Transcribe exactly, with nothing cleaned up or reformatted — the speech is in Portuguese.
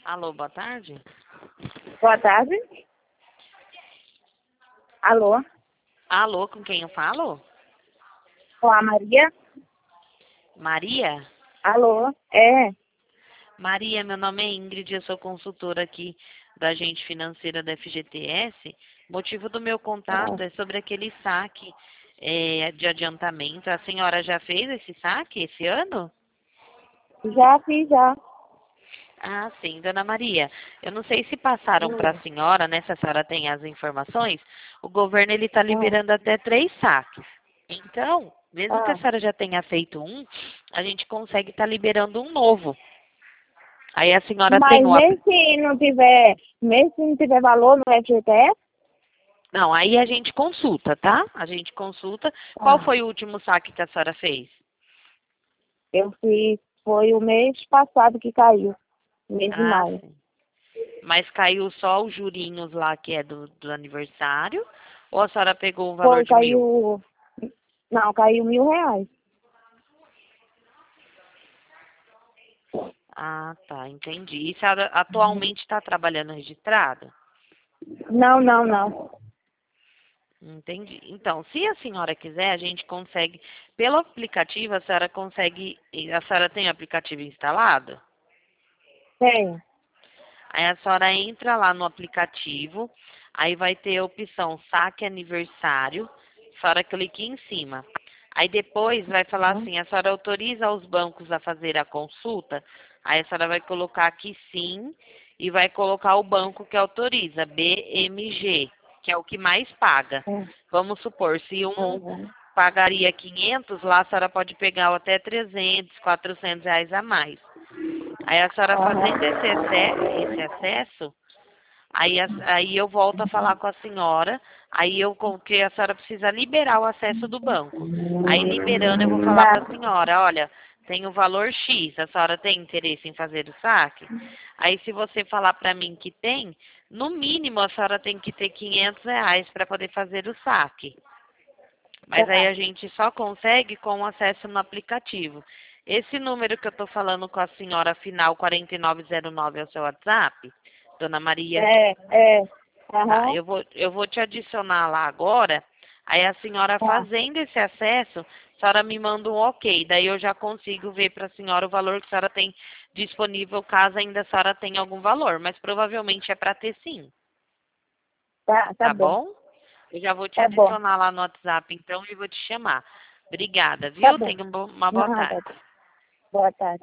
Alô, boa tarde. Boa tarde. Alô? Alô, com quem eu falo? Com a Maria? Maria? Alô? É. Maria, meu nome é Ingrid, eu sou consultora aqui da agente financeira da F G T S. Motivo do meu contato é sobre aquele saque é, de adiantamento. A senhora já fez esse saque esse ano? Já fiz, já. Ah, sim, dona Maria. Eu não sei se passaram para a senhora, né? Se a senhora tem as informações. O governo ele está Hum. liberando até três saques. Então, mesmo que a Ah. senhora já tenha feito um, a gente consegue estar liberando um novo. Aí a senhora tem Mas o mesmo aplicativo. se não tiver, mesmo se não tiver valor no F G T S? Não, aí a gente consulta, tá? A gente consulta. Qual Ah. foi o último saque que a senhora fez? Eu fiz, foi o mês passado que caiu, mês de Ah, maio. sim. Mas caiu só os jurinhos lá que é do, do aniversário? Ou a senhora pegou o valor Foi, de mil? caiu, não, caiu mil reais. Ah, tá, entendi. E a senhora atualmente está trabalhando registrada? Não, não, não. Entendi. Então, se a senhora quiser, a gente consegue, pelo aplicativo, a senhora consegue, a senhora tem o aplicativo instalado? Tem. Aí a senhora entra lá no aplicativo, aí vai ter a opção saque aniversário, a senhora clica em cima. Aí depois vai falar Uhum. assim, a senhora autoriza os bancos a fazer a consulta? Aí a senhora vai colocar aqui sim e vai colocar o banco que autoriza, B M G, que é o que mais paga. É. Vamos supor, se um Uhum. pagaria quinhentos, lá a senhora pode pegar até trezentos, quatrocentos reais a mais. Aí a senhora fazendo esse, ace- esse acesso, aí, a- aí eu volto a falar com a senhora, aí eu com que a senhora precisa liberar o acesso do banco. Aí liberando eu vou falar Tá, para a senhora, olha, tem o valor X, a senhora tem interesse em fazer o saque? Aí se você falar para mim que tem, no mínimo a senhora tem que ter quinhentos reais para poder fazer o saque. Mas aí tá, a gente só consegue com o acesso no aplicativo. Esse número que eu estou falando com a senhora, final quarenta e nove zero nove, é o seu WhatsApp, dona Maria? é, é, Tá, aham, eu vou, eu vou te adicionar lá agora. Aí a senhora tá, fazendo esse acesso, a senhora me manda um ok. Daí eu já consigo ver para a senhora o valor que a senhora tem disponível, caso ainda a senhora tenha algum valor. Mas provavelmente é para ter sim, tá, tá tá bom, bom? Eu já vou te tá bom, adicionar lá no WhatsApp, então, e vou te chamar. Obrigada, tá viu? bom, Tenha um bo- uma boa nada, tarde. boa tarde.